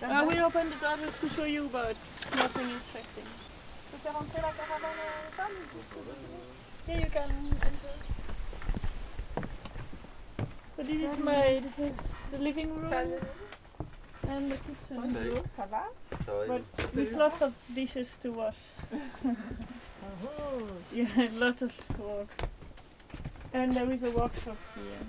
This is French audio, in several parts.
I will open the door just to show you, but it's nothing interesting. Tu peux rentrer la caravane femme? Here you can enter. So this is the living room and the kitchen. Salut. Ça va? Ça va? But with lots of dishes to wash. Yeah, lots of work. And there is a workshop here.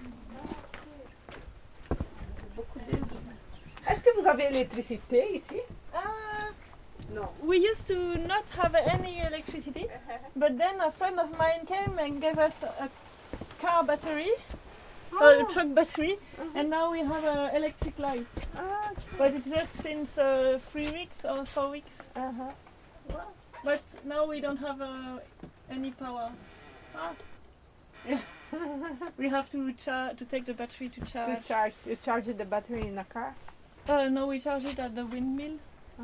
Est-ce que vous avez électricité ici? No. We used to not have any electricity, but then a friend of mine came and gave us a car battery, a truck battery, and now we have an electric light. But it's just since 3 weeks or 4 weeks. But now we don't have any power. Yeah. We have to take the battery to charge. You charge the battery in a car? No, we charge it at the windmill.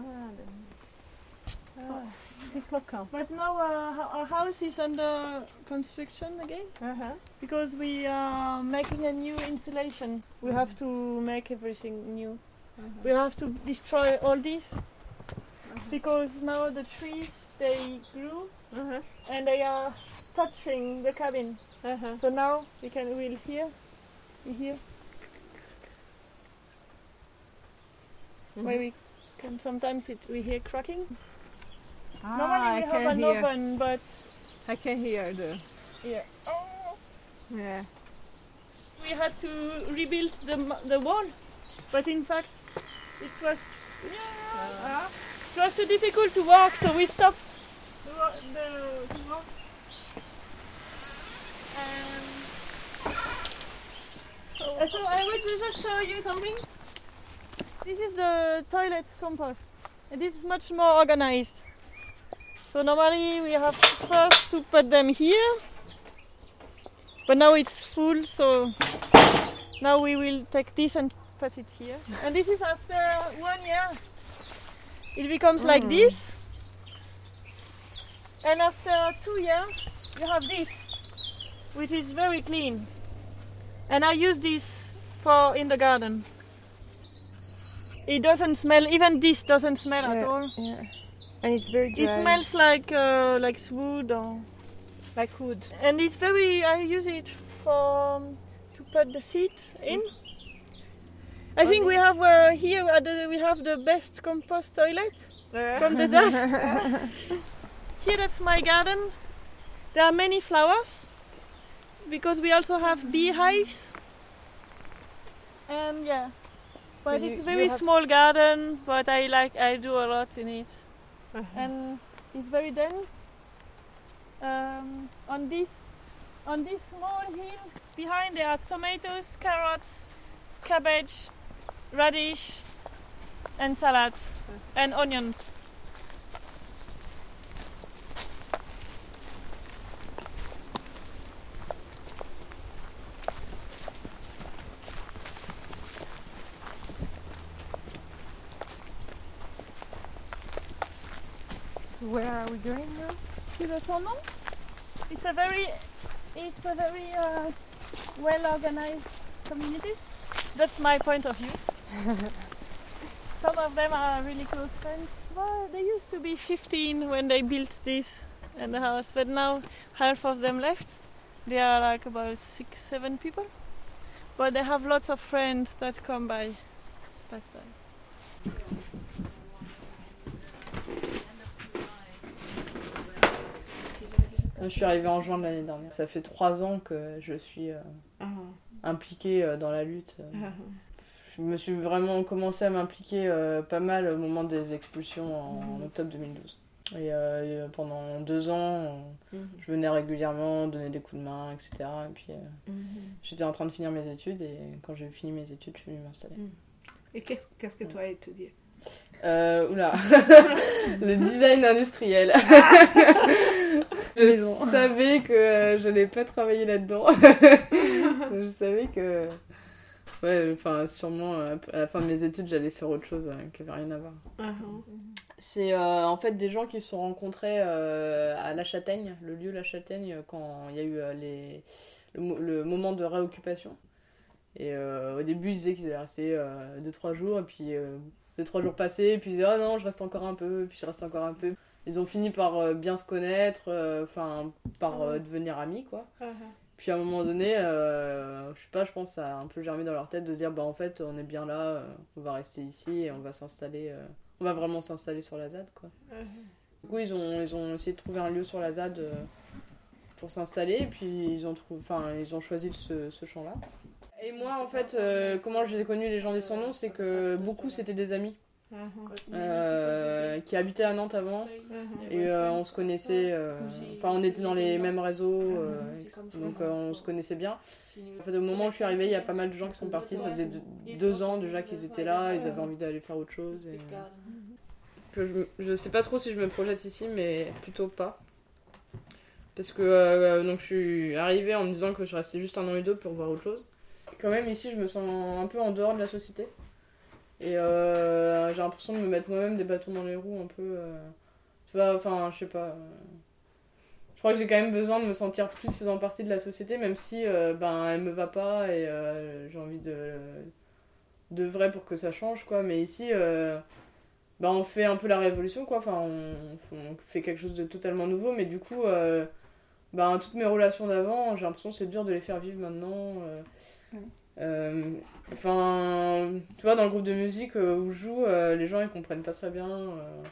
C'est flocant. But now our house is under construction again because we are making a new installation. We have to make everything new. We have to destroy all this because now the trees they grew and they are touching the cabin. So now we'll hear. You hear? Where we can sometimes we hear cracking. Normally we have an oven, but I can hear the... yeah. Yeah. We had to rebuild the wall, but in fact it was too difficult to walk, so we stopped the walk. So I will just show you something. This is the toilet compost, and this is much more organized. So normally we have first to put them here, but now it's full, so now we will take this and put it here. And this is after 1 year. It becomes like this. And after 2 years, you have this, which is very clean. And I use this in the garden. It doesn't smell, even this doesn't smell at all. Yeah. And it's very dry. It smells like wood or like wood. And it's I use it to put the seeds in. I think we have here we have the best compost toilet from the Zaf. Here that's my garden. There are many flowers because we also have beehives. And yeah, but it's a very small garden. But I do a lot in it. And it's very dense. On this small hill behind there are tomatoes, carrots, cabbage, radish, and salad, and onion. Where are we going now? To the Saumon. It's a very well organized community. That's my point of view. Some of them are really close friends. Well, they used to be 15 when they built this and the house, but now half of them left. They are like about 6-7 people. But they have lots of friends that pass by. Je suis arrivée en juin de l'année dernière. Ça fait 3 ans que je suis impliquée dans la lutte. Je me suis vraiment commencé à m'impliquer pas mal au moment des expulsions en octobre 2012. Et pendant 2 ans, je venais régulièrement donner des coups de main, etc. Et puis j'étais en train de finir mes études et quand j'ai fini mes études, je suis venue m'installer. Et qu'est-ce que tu as étudié? Le design industriel. Je savais que je n'allais pas travailler là-dedans. Je savais que, sûrement à la fin de mes études, j'allais faire autre chose qui n'avait rien à voir. C'est en fait des gens qui se sont rencontrés à La Châtaigne, le lieu La Châtaigne, quand il y a eu le moment de réoccupation. Et au début, ils disaient qu'ils allaient rester 2-3 jours, et puis 2-3 jours passés, puis ils disaient, oh non, je reste encore un peu, puis je reste encore un peu. Ils ont fini par bien se connaître, par devenir amis, quoi. Puis à un moment donné, je sais pas, je pense que ça a un peu germé dans leur tête de se dire, bah en fait, on est bien là, on va rester ici et on va s'installer, on va vraiment s'installer sur la ZAD, quoi. Du coup, ils ont essayé de trouver un lieu sur la ZAD pour s'installer, et puis ils ont choisi ce champ-là. Et moi, en fait, comment je les ai connus, les gens des Sans Nom, c'est que beaucoup, c'était des amis. Qui habitaient à Nantes avant et on se connaissait, on était dans les mêmes réseaux, donc on se connaissait bien. En fait, au moment où je suis arrivée, il y a pas mal de gens qui sont partis, ça faisait 2 ans déjà qu'ils étaient là, ils avaient envie d'aller faire autre chose. Et... Je sais pas trop si je me projette ici, mais plutôt pas. Parce que donc je suis arrivée en me disant que je restais juste 1 an et 2 pour voir autre chose. Quand même, ici, je me sens un peu en dehors de la société. Et j'ai l'impression de me mettre moi-même des bâtons dans les roues un peu. Tu vois, je sais pas. Je crois que j'ai quand même besoin de me sentir plus faisant partie de la société, même si elle me va pas et j'ai envie de vrai pour que ça change, quoi. Mais ici, on fait un peu la révolution, quoi. On fait quelque chose de totalement nouveau, mais du coup, toutes mes relations d'avant, j'ai l'impression que c'est dur de les faire vivre maintenant. Tu vois, dans le groupe de musique où je joue, les gens ils comprennent pas très bien.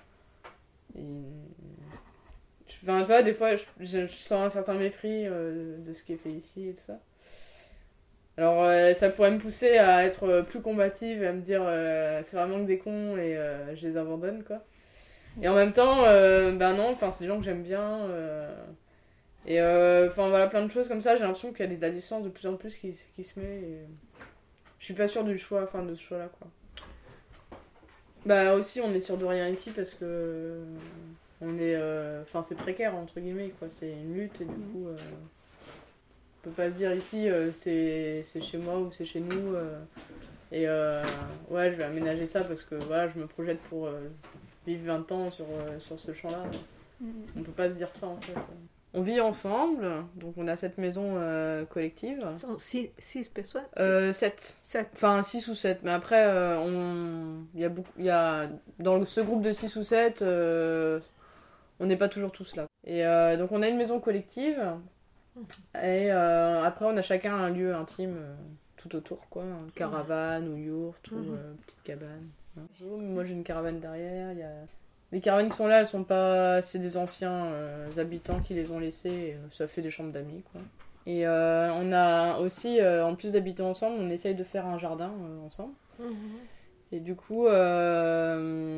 Tu vois, des fois je sens un certain mépris de ce qui est fait ici et tout ça. Alors ça pourrait me pousser à être plus combative et à me dire c'est vraiment que des cons et je les abandonne, quoi. Et en même temps, non, c'est des gens que j'aime bien. Et voilà, plein de choses comme ça, j'ai l'impression qu'il y a de la distance de plus en plus qui se met. Et... Je suis pas sûre de ce choix-là, quoi. Bah aussi, on est sûr de rien ici parce que on est, c'est précaire entre guillemets, quoi. C'est une lutte et du coup, on peut pas se dire ici c'est chez moi ou c'est chez nous. Et je vais aménager ça parce que voilà, je me projette pour vivre 20 ans sur ce champ-là. On peut pas se dire ça en fait. On vit ensemble, donc on a cette maison collective. 6 personnes 7. Enfin 6 ou 7, mais après il y a dans ce groupe de 6 ou 7, on n'est pas toujours tous là. Et donc on a une maison collective, et après on a chacun un lieu intime tout autour, quoi. Caravane ou yourte ou petite cabane. Moi j'ai une caravane derrière, il y a... Les caravanes qui sont là, elles sont pas... C'est des anciens habitants qui les ont laissées, et ça fait des chambres d'amis, quoi. Et on a aussi, en plus d'habiter ensemble, on essaye de faire un jardin ensemble. Et du coup, en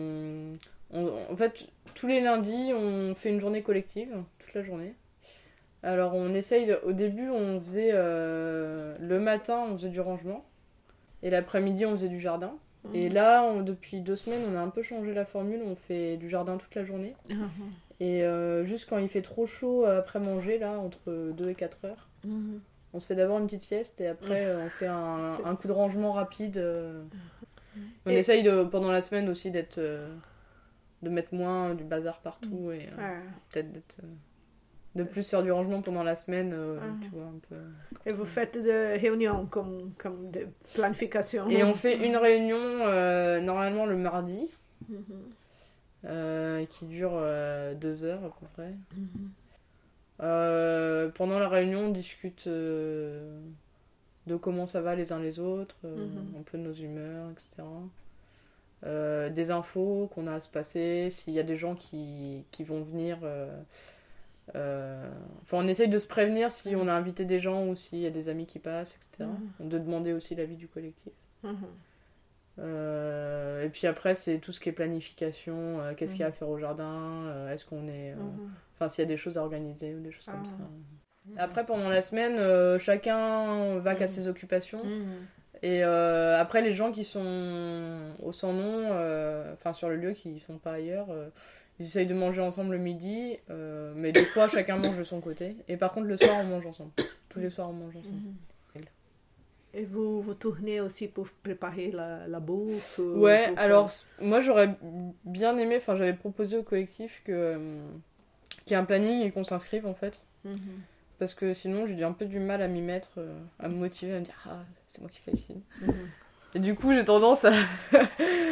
fait, tous les lundis, on fait une journée collective, toute la journée. Alors on essaye, au début, on faisait... le matin, on faisait du rangement. Et l'après-midi, on faisait du jardin. Et là, depuis 2 semaines, on a un peu changé la formule, on fait du jardin toute la journée. Et juste quand il fait trop chaud après manger, là, entre 2 et 4 heures, on se fait d'abord une petite sieste et après on fait un coup de rangement rapide. On essaye pendant la semaine aussi de mettre moins du bazar partout et peut-être de plus faire du rangement pendant la semaine, tu vois, un peu. Et vous faites des réunions comme de planification? Et on fait une réunion normalement le mardi, qui dure 2 heures à peu près. Pendant la réunion, on discute de comment ça va les uns les autres, un peu de nos humeurs, etc. Des infos qu'on a à se passer, s'il y a des gens qui vont venir... on essaye de se prévenir si on a invité des gens ou s'il y a des amis qui passent, etc. De demander aussi l'avis du collectif. Et puis après, c'est tout ce qui est planification, qu'est-ce qu'il y a à faire au jardin, est-ce qu'on est... s'il y a des choses à organiser ou des choses comme ça. Après, pendant la semaine, chacun va qu'à ses occupations. Et après, les gens qui sont au Sans Nom, sur le lieu, qui sont pas ailleurs... Ils essayent de manger ensemble le midi, mais des fois chacun mange de son côté. Et par contre le soir on mange ensemble. Tous les soirs on mange ensemble. Et vous tournez aussi pour préparer la bouffe? Ouais, alors moi j'aurais bien aimé, j'avais proposé au collectif qu'il y ait un planning et qu'on s'inscrive en fait. Parce que sinon j'ai un peu du mal à m'y mettre, à me motiver, à me dire c'est moi qui fais la cuisine. Et du coup j'ai tendance à...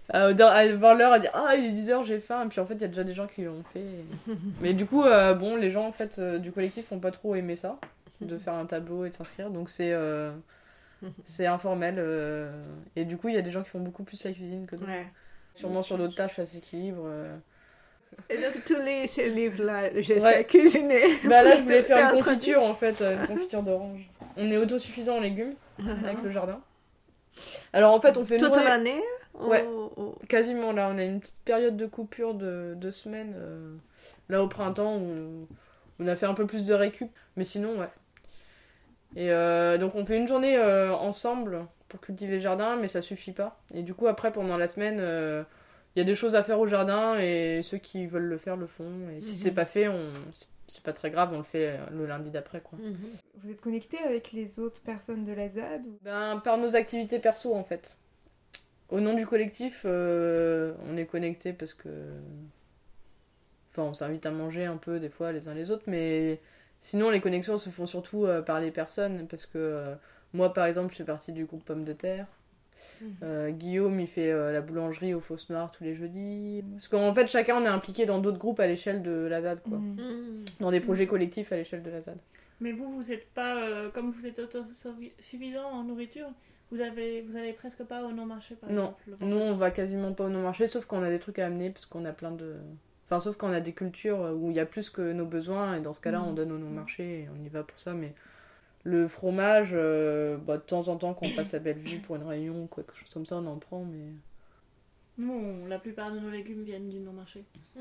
voir l'heure, à dire il est 10h, j'ai faim. Et puis en fait, il y a déjà des gens qui l'ont fait. Mais du coup, les gens en fait du collectif ont pas trop aimé ça, de faire un tableau et de s'inscrire. Donc c'est informel. Et du coup, il y a des gens qui font beaucoup plus la cuisine que d'autres. Ouais. Sûrement sur d'autres tâches, ça s'équilibre. Et donc, tous ces livres-là, je sais cuisiner. Là, je voulais faire une confiture, en fait, une confiture d'orange. On est autosuffisant en légumes, avec le jardin. Alors, en fait, on fait... Toute l'année Ouais, quasiment, là. On a une petite période de coupure de 2 semaines. Là, au printemps, où on a fait un peu plus de récup. Mais sinon, ouais. Et donc, on fait une journée ensemble pour cultiver le jardin, mais ça suffit pas. Et du coup, après, pendant la semaine... Il y a des choses à faire au jardin et ceux qui veulent le faire le font. Et si c'est pas fait, c'est pas très grave, on le fait le lundi d'après, quoi. Vous êtes connecté avec les autres personnes de la ZAD ou... Par nos activités perso, en fait. Au nom du collectif, on est connecté parce que... Enfin, on s'invite à manger un peu des fois les uns les autres, mais sinon les connexions se font surtout par les personnes parce que moi, par exemple, je fais partie du groupe Pommes de Terre. Guillaume il fait la boulangerie au Fosses Noires tous les jeudis, parce qu'en fait chacun on est impliqué dans d'autres groupes à l'échelle de la ZAD, quoi. Dans des projets collectifs à l'échelle de la ZAD. Mais vous êtes pas comme vous êtes autosuffisant en nourriture, vous allez presque pas au non-marché par exemple. Non, nous on va quasiment pas au non-marché, sauf quand on a des trucs à amener, parce qu'on a plein de... Enfin, sauf quand on a des cultures où il y a plus que nos besoins, et dans ce cas-là on donne au non-marché et on y va pour ça. Mais le fromage, de temps en temps, quand on passe à Bellevue pour une réunion ou quelque chose comme ça, on en prend, mais... Nous, la plupart de nos légumes viennent du non-marché.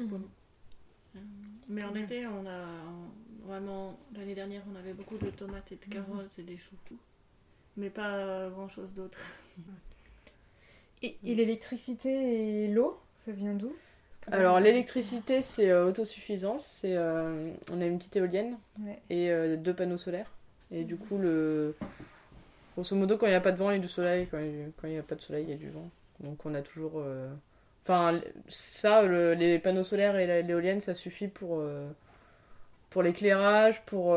Mais en été, on a... Vraiment, l'année dernière, on avait beaucoup de tomates et de carottes et des choux. Mais pas grand-chose d'autre. Et l'électricité et l'eau, ça vient d'où ? Alors, l'électricité, c'est autosuffisance. On a une petite éolienne et 2 panneaux solaires. Et du coup, grosso modo, quand il n'y a pas de vent, il y a du soleil. Quand il n'y a pas de soleil, il y a du vent. Donc on a toujours... les panneaux solaires et l'éolienne, ça suffit pour l'éclairage, pour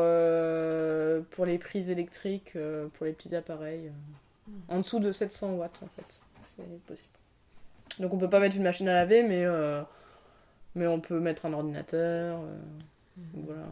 les prises électriques, pour les petits appareils. En dessous de 700 watts, en fait. C'est possible. Donc on peut pas mettre une machine à laver, mais on peut mettre un ordinateur, voilà...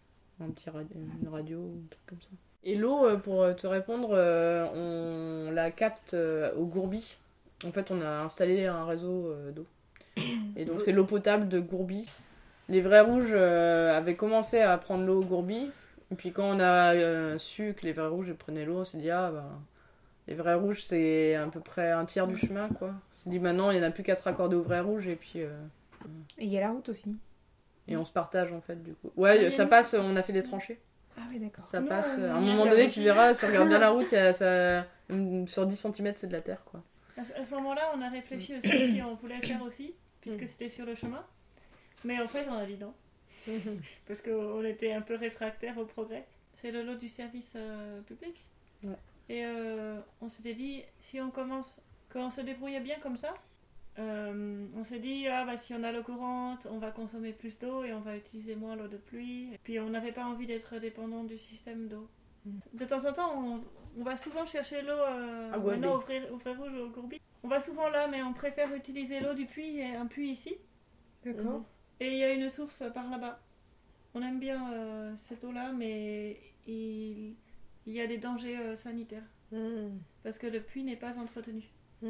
une radio, un truc comme ça. Et l'eau, pour te répondre, on la capte au Gourbi. En fait, on a installé un réseau d'eau. Et donc, c'est l'eau potable de Gourbi. Les Vrais Rouges avaient commencé à prendre l'eau au Gourbi. Et puis, quand on a su que les Vrais Rouges prenaient l'eau, on s'est dit, les Vrais Rouges, c'est à peu près un tiers du chemin, quoi. On s'est dit, maintenant, il n'y en a plus qu'à se raccorder aux Vrais Rouges. Et puis... Et il y a la route aussi. Et on se partage, en fait, du coup. Ouais, ça passe, on a fait des tranchées. Ah oui, d'accord. Ça passe. À un moment donné, tu verras, si tu regardes bien la route, sur 10 cm, c'est de la terre, quoi. À ce moment-là, on a réfléchi aussi si on voulait faire aussi, puisque c'était sur le chemin. Mais en fait, on a dit non. Parce qu'on était un peu réfractaires au progrès. C'est le lot du service public. Ouais. Et on s'était dit, si on commence, quand on se débrouillait bien comme ça, on s'est dit, si on a l'eau courante, on va consommer plus d'eau et on va utiliser moins l'eau de pluie. Et puis on n'avait pas envie d'être dépendant du système d'eau. De temps en temps, on va souvent chercher l'eau maintenant au Frais Rouge, au Gourbi. On va souvent là, mais on préfère utiliser l'eau du puits, et un puits ici. D'accord. Et il y a une source par là-bas. On aime bien cette eau-là, mais il y a des dangers sanitaires. Parce que le puits n'est pas entretenu.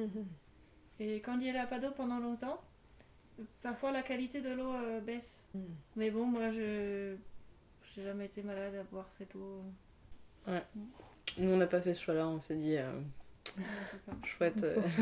Et quand il n'y a pas d'eau pendant longtemps, parfois la qualité de l'eau baisse. Mais bon, moi, je n'ai jamais été malade à boire cette eau. Ouais. Nous, on n'a pas fait ce choix-là, on s'est dit... chouette.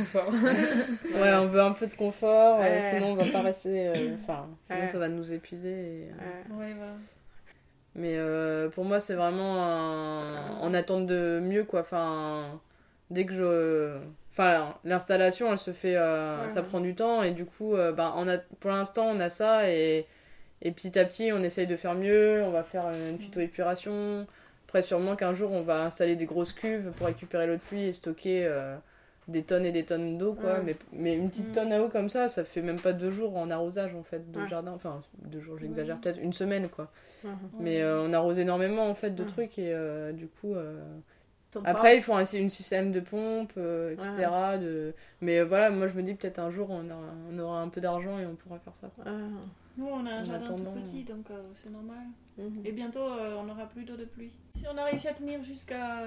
Ouais, on veut un peu de confort, sinon on va pas rester... sinon ça va nous épuiser. Ouais, voilà. Mais pour moi, c'est vraiment en attente de mieux, quoi. Dès que l'installation, elle se fait... ça prend du temps, et du coup, pour l'instant, on a ça, et petit à petit, on essaye de faire mieux, on va faire une phytoépuration... Après, sûrement qu'un jour, on va installer des grosses cuves pour récupérer l'eau de pluie et stocker des tonnes et des tonnes d'eau, quoi. Mais une petite tonne à eau comme ça fait même pas 2 jours en arrosage, en fait, de jardin. Enfin, 2 jours, j'exagère peut-être, une semaine, quoi. Mais on arrose énormément, en fait, de trucs et du coup, Après, ils font un système de pompe, etc. Mais voilà, moi je me dis peut-être un jour on aura un peu d'argent et on pourra faire ça. Quoi. Nous, on a un jardin tout petit, donc c'est normal. Et bientôt, on n'aura plus d'eau de pluie. Si on a réussi à tenir jusqu'à...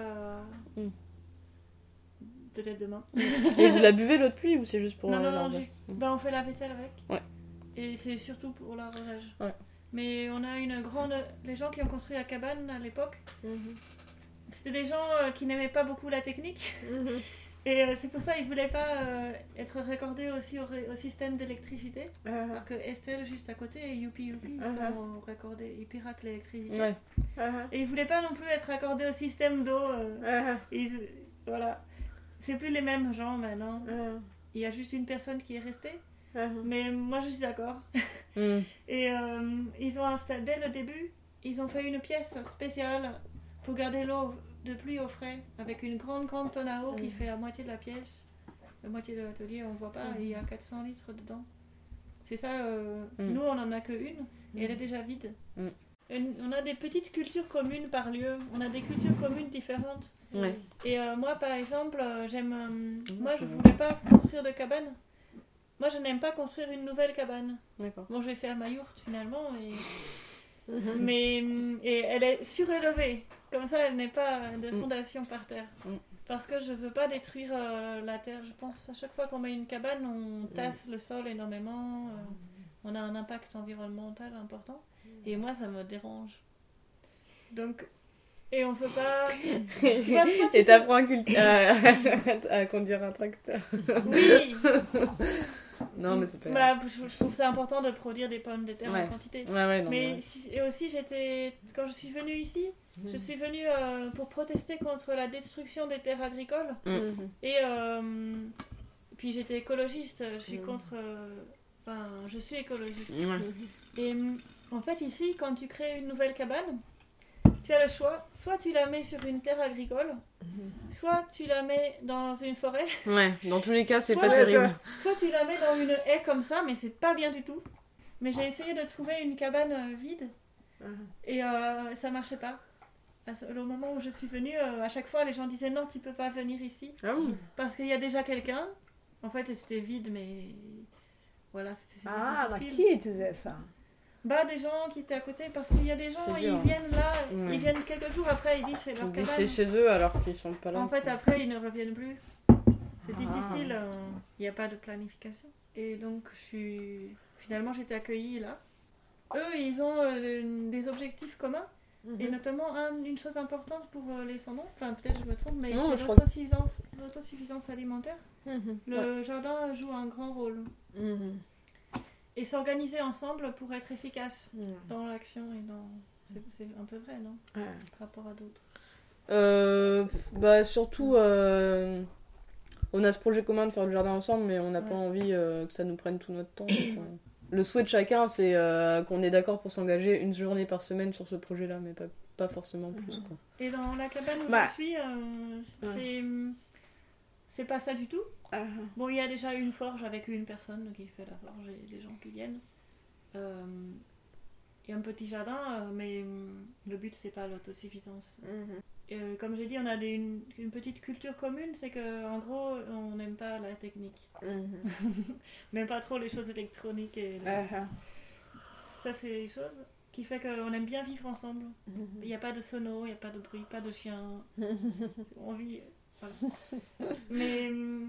Peut-être demain. Et vous la buvez l'eau de pluie ou c'est juste pour Non, juste... on fait la vaisselle avec. Ouais. Et c'est surtout pour l'arrosage. Ouais. Mais on a une grande... Les gens qui ont construit la cabane à l'époque, c'était des gens qui n'aimaient pas beaucoup la technique. Et c'est pour ça qu'ils ne voulaient pas être raccordés aussi au système d'électricité. Alors que Estelle, juste à côté, et Youpi, ils sont raccordés, ils piratent l'électricité. Ouais. Et ils ne voulaient pas non plus être raccordés au système d'eau. Voilà. C'est plus les mêmes gens maintenant. Il y a juste une personne qui est restée. Mais moi, je suis d'accord. Et ils ont installé, dès le début, ils ont fait une pièce spéciale pour garder l'eau de pluie au frais, avec une grande tonne à eau qui fait la moitié de la pièce, la moitié de l'atelier, on voit pas, et il y a 400 litres dedans. C'est ça, nous on en a que une, et elle est déjà vide. On a des petites cultures communes par lieu, on a des cultures communes différentes. Ouais. Et moi par exemple, moi je voulais pas construire de cabane. Moi je n'aime pas construire une nouvelle cabane. D'accord. Bon, je vais faire ma yourte finalement, et elle est surélevée. Comme ça, elle n'est pas de fondation par terre. Parce que je ne veux pas détruire la terre. Je pense à chaque fois qu'on met une cabane, on tasse le sol énormément. On a un impact environnemental important. Et moi, ça me dérange. Donc, et on ne peut pas... Et t'apprends à conduire un tracteur. Oui. Non, mais c'est pas grave. Je trouve ça important de produire des pommes de terre en quantité. Et aussi, quand je suis venue ici, je suis venue pour protester contre la destruction des terres agricoles. Et puis j'étais écologiste, je suis contre... je suis écologiste. Et en fait, ici, quand tu crées une nouvelle cabane, tu as le choix. Soit tu la mets sur une terre agricole, soit tu la mets dans une forêt. Ouais, dans tous les cas, c'est pas terrible. Soit tu la mets dans une haie comme ça, mais c'est pas bien du tout. Mais j'ai essayé de trouver une cabane vide et ça marchait pas. Au moment où je suis venue, à chaque fois, les gens disaient non, tu peux pas venir ici. Parce qu'il y a déjà quelqu'un. En fait, c'était vide, mais voilà, c'était difficile. Qui disait ça? Des gens qui étaient à côté, parce qu'il y a des gens, ils viennent là, ils viennent quelques jours après, ils disent c'est leur cabane. C'est chez eux alors qu'ils sont pas là. En fait, après, ils ne reviennent plus. C'est difficile, il n'y a pas de planification. Et donc, finalement, j'étais accueillie là. Eux, ils ont des objectifs communs, et notamment une chose importante pour les sans-noms, enfin peut-être je me trompe, mais c'est l'autosuffisance alimentaire. Le jardin joue un grand rôle. Et s'organiser ensemble pour être efficace dans l'action et dans... C'est un peu vrai, non? Par rapport à d'autres. Surtout, on a ce projet commun de faire le jardin ensemble, mais on n'a pas envie que ça nous prenne tout notre temps. Donc, le souhait de chacun, c'est qu'on est d'accord pour s'engager une journée par semaine sur ce projet-là, mais pas forcément plus. Quoi. Et dans la cabane où je suis, c'est pas ça du tout. Bon, il y a déjà une forge avec une personne qui fait la forge et des gens qui viennent. Il y a un petit jardin, mais le but c'est pas l'autosuffisance. Comme j'ai dit, on a une petite culture commune, c'est qu'en gros, on n'aime pas la technique. On n'aime pas trop les choses électroniques. Ça, c'est les choses qui fait qu'on aime bien vivre ensemble. Il n'y a pas de sono, il n'y a pas de bruit, pas de chien. On vit... Voilà. Mais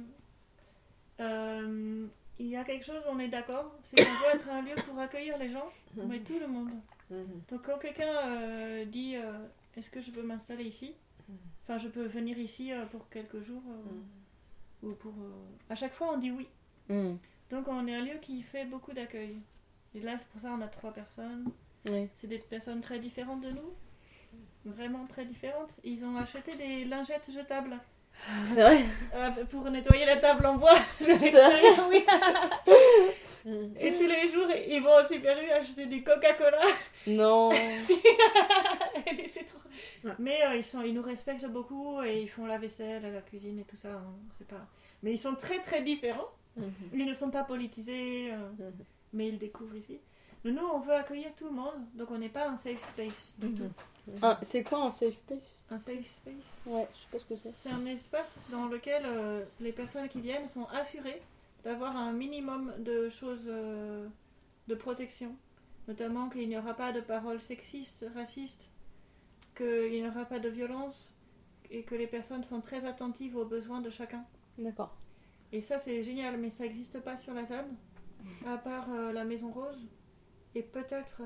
il y a quelque chose, on est d'accord, c'est qu'on doit être un lieu pour accueillir les gens, mais tout le monde. Donc quand quelqu'un dit est-ce que je peux m'installer ici, enfin je peux venir ici pour quelques jours ou pour à chaque fois on dit oui. Donc on est un lieu qui fait beaucoup d'accueil. Et là c'est pour ça on a 3 personnes. C'est des personnes très différentes de nous, vraiment très différentes. Ils ont acheté des lingettes jetables. C'est vrai. Pour nettoyer la table en bois. C'est vrai. Oui. Et tous les jours, ils vont au Super U acheter du Coca-Cola. Non. C'est trop... Mais ils nous respectent beaucoup et ils font la vaisselle, la cuisine et tout ça. C'est pas... Mais ils sont très très différents. Ils ne sont pas politisés, mais ils découvrent ici. Nous, on veut accueillir tout le monde, donc on n'est pas un safe space du tout. C'est quoi un safe space? Un safe space. Ouais, je sais pas ce que c'est. C'est un espace dans lequel les personnes qui viennent sont assurées d'avoir un minimum de choses de protection. Notamment qu'il n'y aura pas de paroles sexistes, racistes, qu'il n'y aura pas de violence et que les personnes sont très attentives aux besoins de chacun. D'accord. Et ça c'est génial, mais ça n'existe pas sur la ZAD, à part la Maison Rose et peut-être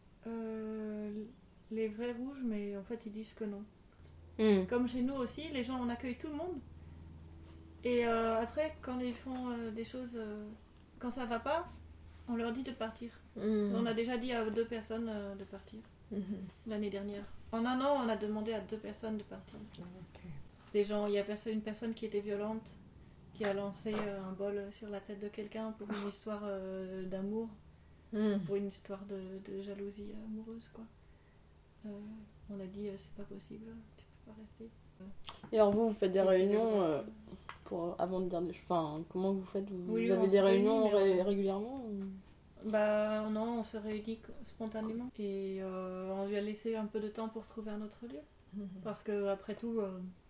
les vrais rouges, mais en fait ils disent que non. Comme chez nous aussi, les gens on accueille tout le monde. Et après, quand ils font des choses, quand ça va pas, on leur dit de partir. On a déjà dit à 2 personnes de partir l'année dernière. En un an, on a demandé à 2 personnes de partir. Des gens, il y a une personne qui était violente, qui a lancé un bol sur la tête de quelqu'un pour une histoire d'amour, pour une histoire de jalousie amoureuse, quoi. On a dit c'est pas possible, tu peux pas rester. Et alors vous faites des réunions avant de dire des choses. Enfin, comment vous faites? Vous avez des réunions régulièrement Bah non, on se réunit spontanément et on lui a laissé un peu de temps pour trouver un autre lieu. Parce que après tout,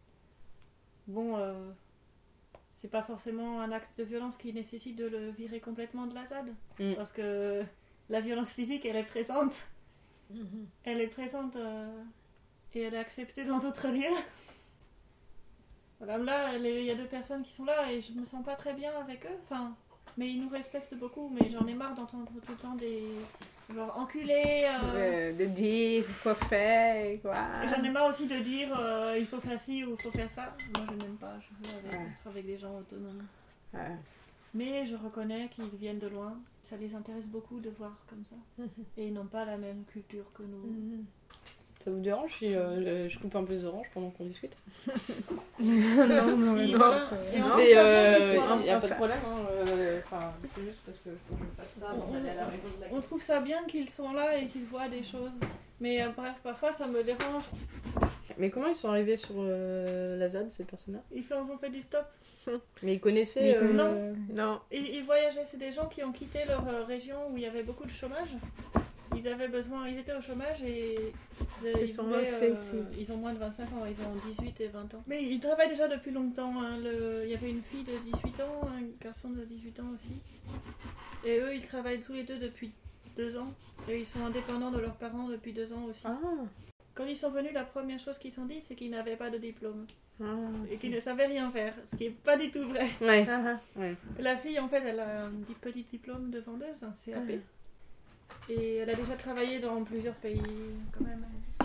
c'est pas forcément un acte de violence qui nécessite de le virer complètement de la ZAD. Parce que la violence physique, elle est présente. Elle est présente et elle est acceptée dans d'autres lieux. Voilà, là, il y a 2 personnes qui sont là et je me sens pas très bien avec eux. Enfin, mais ils nous respectent beaucoup, mais j'en ai marre d'entendre tout le temps des genre enculés. De dire quoi faire, quoi. Et j'en ai marre aussi de dire il faut faire ci ou il faut faire ça. Moi, je n'aime pas. Je veux être avec des gens autonomes. Mais je reconnais qu'ils viennent de loin. Ça les intéresse beaucoup de voir comme ça. Et ils n'ont pas la même culture que nous. Ça vous dérange si je coupe un peu les oranges pendant qu'on discute? Non. Mais il n'y a pas de problème. C'est juste parce que je fasse ça avant d'aller à la réunion de la... On trouve ça bien qu'ils sont là et qu'ils voient des choses. Mais bref, parfois ça me dérange. Mais comment ils sont arrivés sur la ZAD, ces personnes-là? Ils ont fait du stop. Mais ils connaissaient... Non. Ils voyageaient. C'est des gens qui ont quitté leur région où il y avait beaucoup de chômage. Ils étaient au chômage et ils ont moins de 25 ans, ils ont 18 et 20 ans. Mais ils travaillent déjà depuis longtemps. Il y avait une fille de 18 ans, un garçon de 18 ans aussi. Et eux, ils travaillent tous les 2 depuis 2 ans. Et ils sont indépendants de leurs parents depuis 2 ans aussi. Quand ils sont venus, la première chose qu'ils ont dit, c'est qu'ils n'avaient pas de diplôme. Et qu'ils ne savaient rien faire, ce qui n'est pas du tout vrai. La fille, en fait, elle a un petit diplôme de vendeuse, un CAP. Et elle a déjà travaillé dans plusieurs pays, quand même.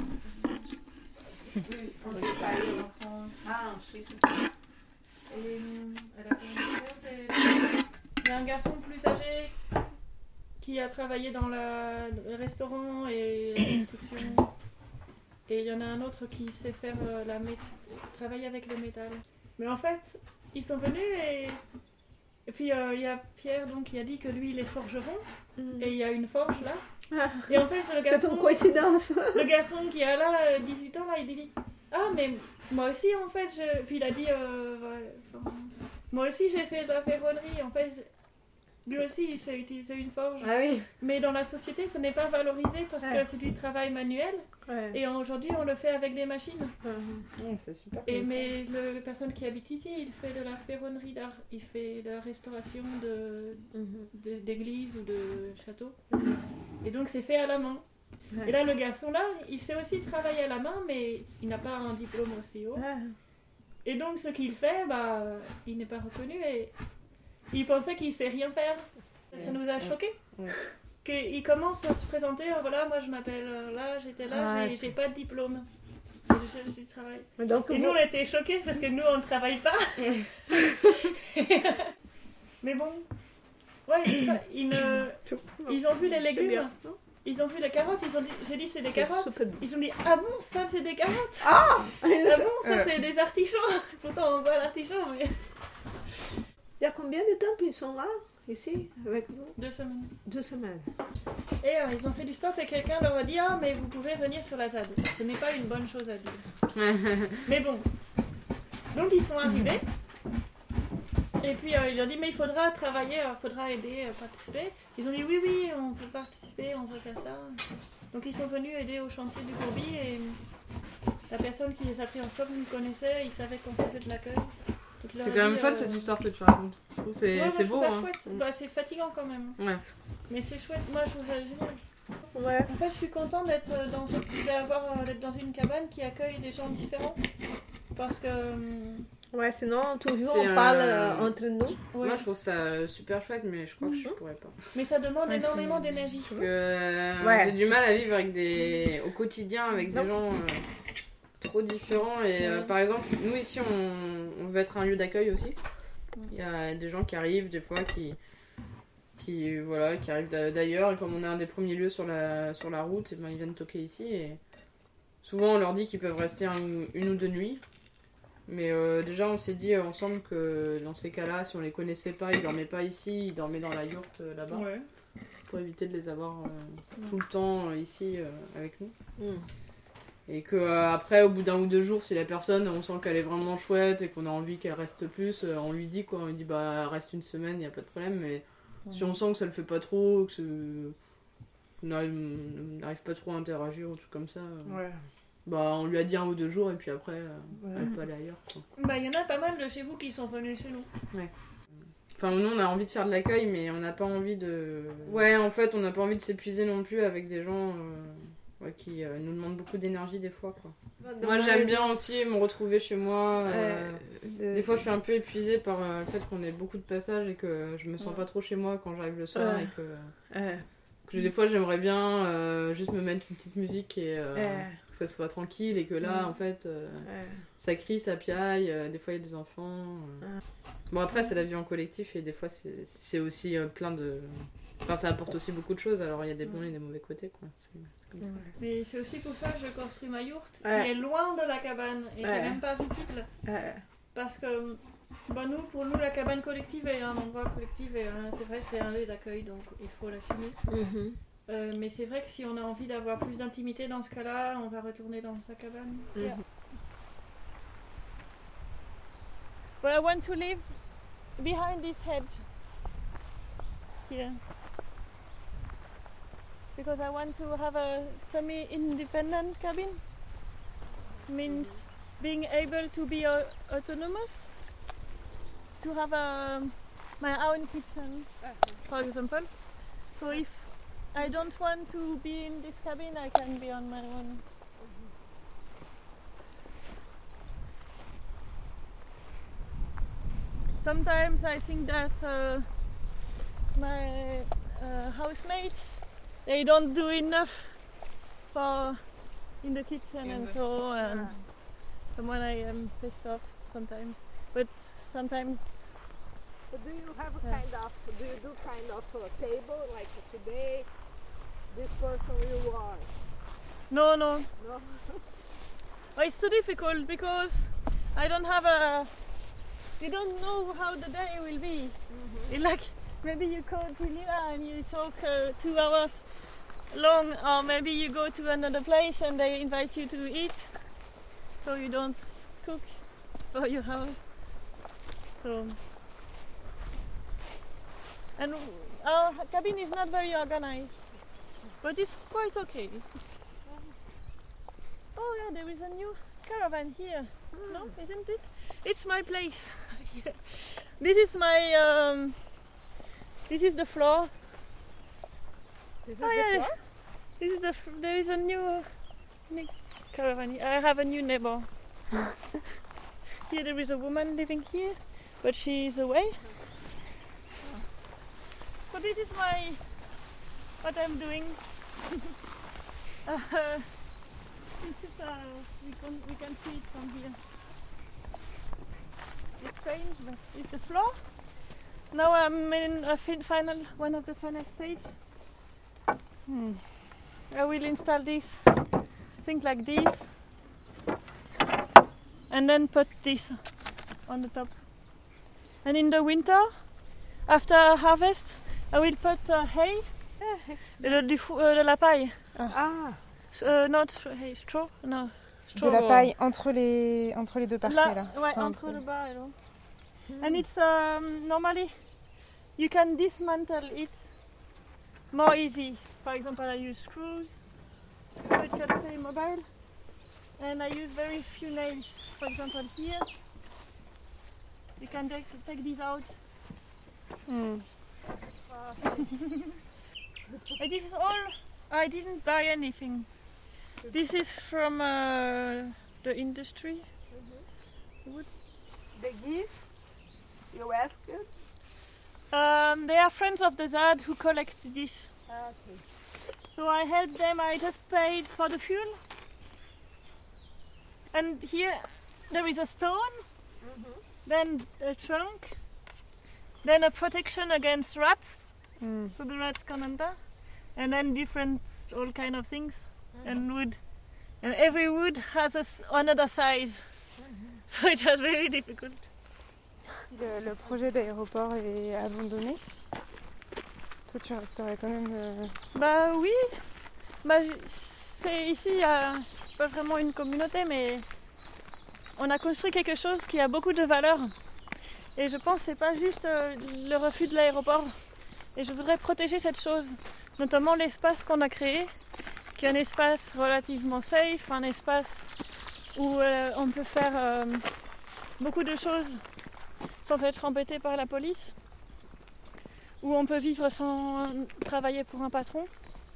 En Espagne, en France. En Suisse. Et elle a fait une chose. Il y a un garçon plus âgé qui a travaillé dans le restaurant et la construction. Et il y en a un autre qui sait faire travailler avec le métal. Mais en fait, ils sont venus et puis il y a Pierre donc, qui a dit que lui il est forgeron et il y a une forge là. Et en fait le garçon... C'est une coïncidence. Le garçon qui a là 18 ans là, il dit ah mais moi aussi en fait puis il a dit moi aussi j'ai fait de la ferronnerie en fait. Lui aussi il sait utiliser une forge. Mais dans la société ce n'est pas valorisé parce que c'est du travail manuel. Et aujourd'hui on le fait avec des machines. C'est super. Mais la personne qui habite ici, il fait de la ferronnerie d'art, il fait de la restauration d'églises ou de châteaux. Et donc c'est fait à la main. Et là le garçon là, il sait aussi travailler à la main, mais il n'a pas un diplôme aussi haut. Et donc ce qu'il fait, il n'est pas reconnu et il pensait qu'il sait rien faire. Ça nous a choqués. Qu'il commence à se présenter, voilà, moi je m'appelle là, j'étais là, j'ai pas de diplôme. Je cherche du travail. Donc, et nous on était choqués parce que nous on ne travaille pas. Mais bon, c'est ça. Ils ont vu les légumes, ils ont vu les carottes, j'ai dit c'est des carottes. Ils ont dit ah bon, ça c'est des carottes. Ah bon, ça c'est des artichauts. Pourtant on voit l'artichaut, mais. Il y a combien de temps qu'ils sont là, ici, avec vous? 2 semaines. 2 semaines. Et ils ont fait du stop et quelqu'un leur a dit ah mais vous pouvez venir sur la ZAD. Ce n'est pas une bonne chose à dire. Mais bon. Donc ils sont arrivés. Et puis ils ont dit mais il faudra travailler, il faudra aider, participer. Ils ont dit oui on peut participer, on peut faire ça. Donc ils sont venus aider au chantier du Courbi et la personne qui les a pris en stop nous connaissait, ils savaient qu'on faisait de l'accueil. C'est quand même chouette cette histoire que tu racontes. Je trouve c'est beau. C'est chouette. Bah, c'est fatigant quand même. Ouais. Mais c'est chouette. Moi je trouve ça génial. Ouais. En fait, je suis contente d'être dans une cabane qui accueille des gens différents. Parce que. Ouais, sinon, toujours on parle entre nous. Ouais. Moi, je trouve ça super chouette, mais je crois que je pourrais pas. Mais ça demande énormément d'énergie. J'ai du mal à vivre au quotidien avec des gens trop différents. Et par exemple, nous ici, on veut être un lieu d'accueil aussi. Il y a des gens qui arrivent, des fois, qui arrivent d'ailleurs. Et comme on est un des premiers lieux sur la route, et ben, ils viennent toquer ici. Et souvent, on leur dit qu'ils peuvent rester une ou deux nuits. Mais déjà, on s'est dit ensemble que dans ces cas-là, si on les connaissait pas, ils dormaient pas ici, ils dormaient dans la yourte là-bas. Ouais. Pour éviter de les avoir tout le temps ici avec nous. Et que après, au bout d'un ou deux jours, si la personne, on sent qu'elle est vraiment chouette et qu'on a envie qu'elle reste plus, on lui dit quoi. On lui dit bah reste une semaine, il n'y a pas de problème. Mais si on sent que ça le fait pas trop, que on n'arrive pas trop à interagir ou tout comme ça. Bah, on lui a dit 1 ou 2 jours et puis après, elle peut aller ailleurs. Quoi. Bah, il y en a pas mal de chez vous qui sont venus chez nous. Ouais. Enfin, nous, on a envie de faire de l'accueil, mais on n'a pas envie de... Ouais, en fait, on n'a pas envie de s'épuiser non plus avec des gens qui nous demandent beaucoup d'énergie des fois, quoi. Moi, j'aime bien aussi me retrouver chez moi. Des fois, je suis un peu épuisée par le fait qu'on ait beaucoup de passages et que je me sens pas trop chez moi quand j'arrive le soir et que des fois, j'aimerais bien juste me mettre une petite musique et que ça soit tranquille et que là, en fait, ça crie, ça piaille. Des fois, il y a des enfants. Bon, après, c'est la vie en collectif et des fois, c'est aussi plein de... Enfin, ça apporte aussi beaucoup de choses. Alors, il y a des bons et des mauvais côtés, quoi. C'est comme ça. Mais c'est aussi pour ça que je construis ma yourte qui est loin de la cabane et qui n'est même pas visible. Parce que... Bah pour nous, la cabane collective est un endroit collectif et c'est vrai, c'est un lieu d'accueil, donc il faut l'assumer. Mais c'est vrai que si on a envie d'avoir plus d'intimité dans ce cas-là, on va retourner dans sa cabane. Yeah. But I want to live behind this hedge here. Because I want to have a semi-independent cabin. Means being able to be autonomous. To have my own kitchen, for example. So if I don't want to be in this cabin, I can be on my own. Sometimes I think that my housemates, they don't do enough in the kitchen and so someone I am pissed off sometimes. But sometimes. But do you do kind of a table like today? This person you are. No. Well, it's so difficult because I don't have you don't know how the day will be. It's like maybe you call Julia and you talk 2 hours long, or maybe you go to another place and they invite you to eat, so you don't cook for your house. So, and our cabin is not very organized, but it's quite okay. Oh yeah, there is a new caravan here. No, isn't it? It's my place. This is my. This is the floor. This is the floor? This is there is a new caravan. I have a new neighbor. Here there is a woman living here, but she is away. So this is what I'm doing. This is we can see it from here. It's strange, but it's the floor. Now I'm in one of the final stage. I will install this, things like this, and then put this on the top. And in the winter, after harvest, I will put hay, de la paille. Not hay, straw, no. De la paille entre les deux parties là. Ouais, entre le bas et le haut. And it's normally you can dismantle it more easy. For example, I use screws so it can stay mobile. And I use very few nails. For example, here you can take these out. And this is all. I didn't buy anything. This is from the industry. Wood. They give? You ask it? They are friends of the ZAD who collect this. Okay. So I helped them. I just paid for the fuel. And here there is a stone, then a trunk, then a protection against rats, so the rats can't enter, and then different all kind of things, and wood. And every wood has another size, so it was very difficult. Si le projet d'aéroport est abandonné, toi tu resterais quand même... Bah oui, c'est ici, c'est pas vraiment une communauté, mais on a construit quelque chose qui a beaucoup de valeur. Et je pense que c'est pas juste le refus de l'aéroport. Et je voudrais protéger cette chose, notamment l'espace qu'on a créé, qui est un espace relativement safe, un espace où on peut faire beaucoup de choses sans être embêté par la police, où on peut vivre sans travailler pour un patron.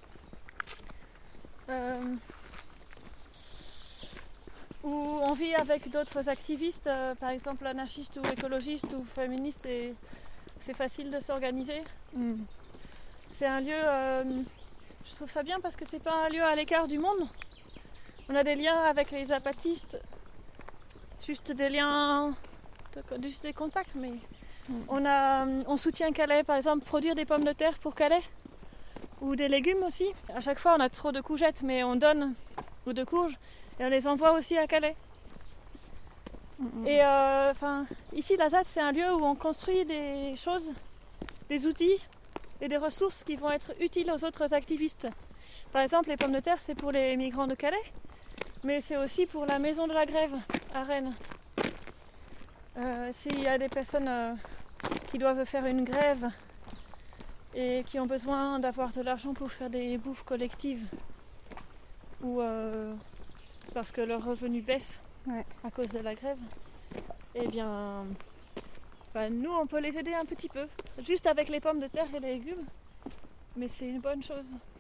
Où on vit avec d'autres activistes, par exemple anarchistes ou écologistes ou féministes, et c'est facile de s'organiser. C'est un lieu, je trouve ça bien parce que c'est pas un lieu à l'écart du monde. On a des liens avec les zapatistes, juste des liens, juste des contacts, mais on soutient Calais, par exemple, produire des pommes de terre pour Calais, ou des légumes aussi. À chaque fois on a trop de courgettes, mais on donne, ou de courges, et on les envoie aussi à Calais. Et ici, la ZAD, c'est un lieu où on construit des choses, des outils et des ressources qui vont être utiles aux autres activistes. Par exemple, les pommes de terre, c'est pour les migrants de Calais, mais c'est aussi pour la maison de la grève à Rennes. S'il y a des personnes qui doivent faire une grève et qui ont besoin d'avoir de l'argent pour faire des bouffes collectives, ou parce que leurs revenus baissent à cause de la grève, eh bien, nous on peut les aider un petit peu, juste avec les pommes de terre et les légumes, mais c'est une bonne chose.